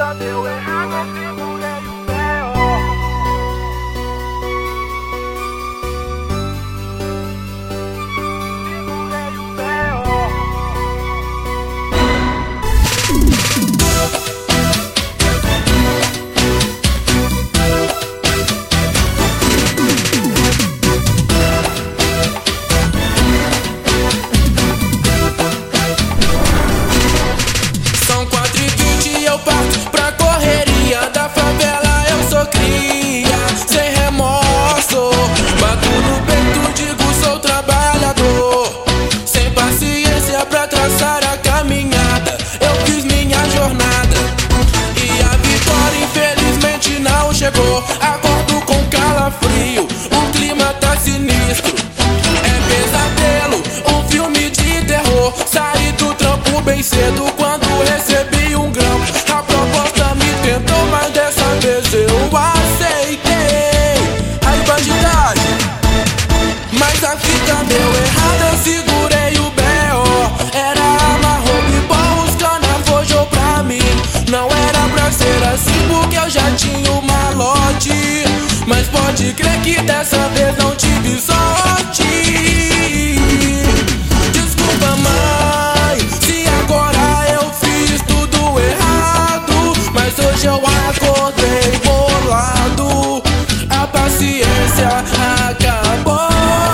vida deu errado, eu segurei o B.O. Segurei o B.O. São 4h20 e eu parto pra correria da favela, eu sou cria, sem remorso. Bato no peito, digo sou trabalhador, sem paciência pra traçar a caminhada. Eu fiz minha jornada e a vitória infelizmente não chegou. Acordo com calafrio, o clima tá sinistro. É pesadelo, um filme de terror. Saí do trampo bem cedo quando recebi um grão. A proposta me tentou, mas dessa vez eu aceitei. Aí bandidagem, mas a fita deu errado, eu segurei o B.O. Era arma, roubo e barros, cana forjou pra mim. Não era pra ser assim porque eu já tinha o malote, mas pode crer que dessa vez não tive sorte. Desculpa, mãe, se agora eu fiz tudo errado, mas hoje eu acordei bolado. A paciência acabou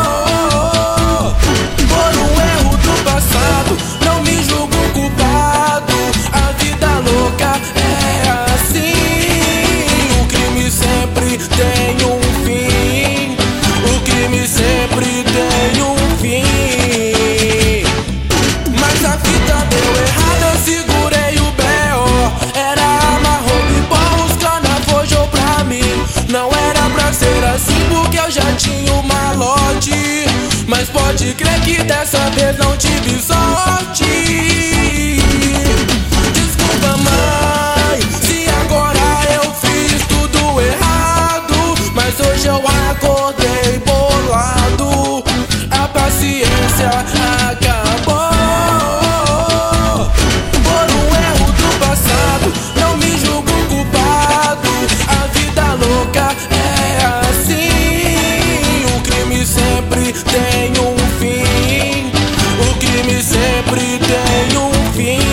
por um erro do passado. Não me julgo culpado, a vida louca é assim. O crime sempre tem um fim, o crime sempre tem um fim. Mas a fita deu errado, eu segurei o B.O. Era arma, roubo e barros, cana forjou pra mim. Não era pra ser assim porque eu já tinha o malote, mas pode crer que dessa vez não tive sorte. Desculpa, mãe, se agora eu fiz tudo errado, mas hoje eu acordei bolado. A paciência acabou por um erro do passado. Não me julgo culpado, a vida louca é assim. O crime sempre tem um fim, o crime sempre tem um fim.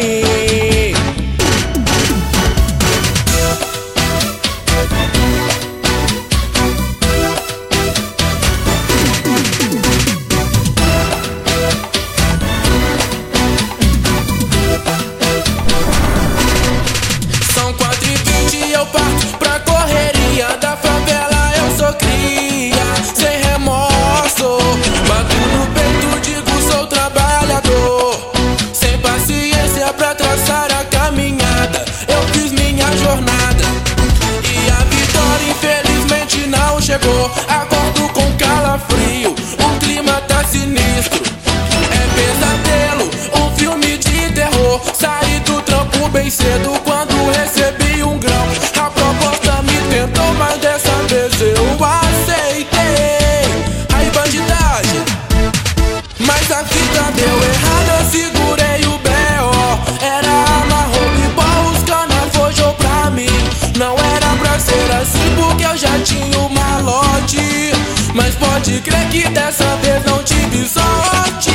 São 4h20 e eu parto pra correria da favela, eu sou cria, sem remorso. Bato no peito, digo sou trabalhador, sem paciência pra traçar a caminhada. Eu fiz minha jornada e a vitória infelizmente não chegou. Acordo com calafrio, o clima tá sinistro. É pesadelo, um filme de terror. Saí do trampo bem cedo quando recebi um grão. A proposta me tentou, mas dessa vez eu aceitei. Aí bandidagem, mas a fita deu errado, eu segurei o B.O. Era arma, roubo e barros, cana forjou pra mim. Não era pra ser assim porque eu já tinha o malote, mas pode crer que dessa vez não tive sorte.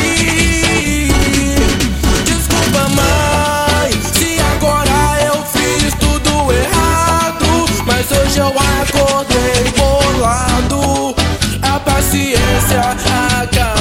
Desculpa, mãe, se agora eu fiz tudo errado, mas hoje eu acordei bolado. A paciência acabou